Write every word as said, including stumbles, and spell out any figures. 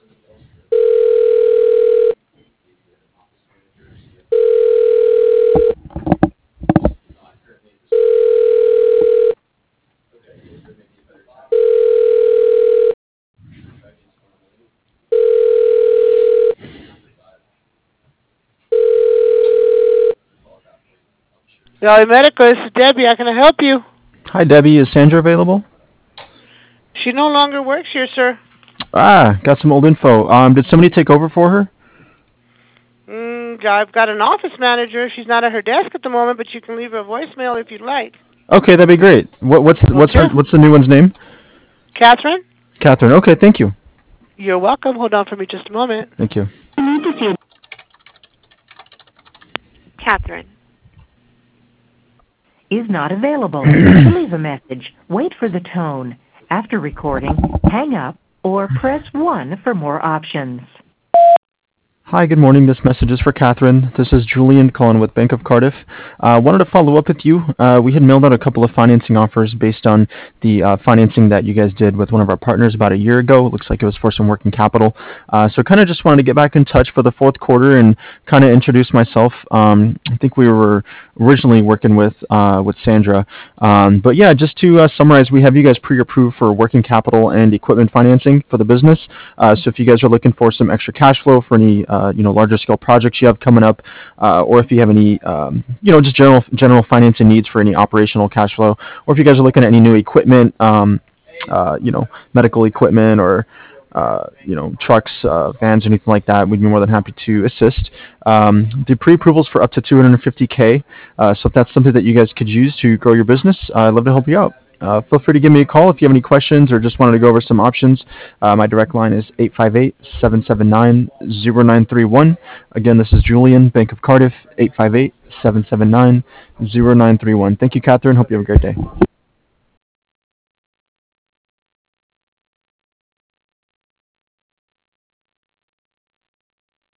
Valley Medical, this is Debbie. How can I help you? Hi, Debbie. Is Sandra available? She no longer works here, sir. Ah, got some old info. Um, did somebody take over for her? Mm, I've got an office manager. She's not at her desk at the moment, but you can leave her a voicemail if you'd like. Okay, that'd be great. What, what's what's her, Okay. what's the new one's name? Catherine? Catherine. Okay, thank you. You're welcome. Hold on for me just a moment. Thank you. Catherine is not available. To leave a message, wait for the tone. After recording, hang up or press one for more options. Hi, good morning. This message is for Catherine. This is Julian calling with Bank of Cardiff. I uh, wanted to follow up with you. Uh, we had mailed out a couple of financing offers based on the uh, financing that you guys did with one of our partners about a year ago. It looks like it was for some working capital. Uh, so kind of just wanted to get back in touch for the fourth quarter and kind of introduce myself. Um, I think we were originally working with uh, with Sandra. Um, but yeah, just to uh, summarize, we have you guys pre-approved for working capital and equipment financing for the business. Uh, so if you guys are looking for some extra cash flow for any Uh, you know, larger scale projects you have coming up, uh, or if you have any, um, you know, just general general financing needs for any operational cash flow, or if you guys are looking at any new equipment, um, uh, you know, medical equipment or, uh, you know, trucks, uh, vans, anything like that, we'd be more than happy to assist. Um, the pre-approvals for up to two hundred fifty K, uh, so if that's something that you guys could use to grow your business, uh, I'd love to help you out. Uh, feel free to give me a call if you have any questions or just wanted to go over some options. Uh, my direct line is eight five eight, seven seven nine, zero nine three one. Again, this is Julian, Bank of Cardiff, eight five eight, seven seven nine, zero nine three one. Thank you, Catherine. Hope you have a great day.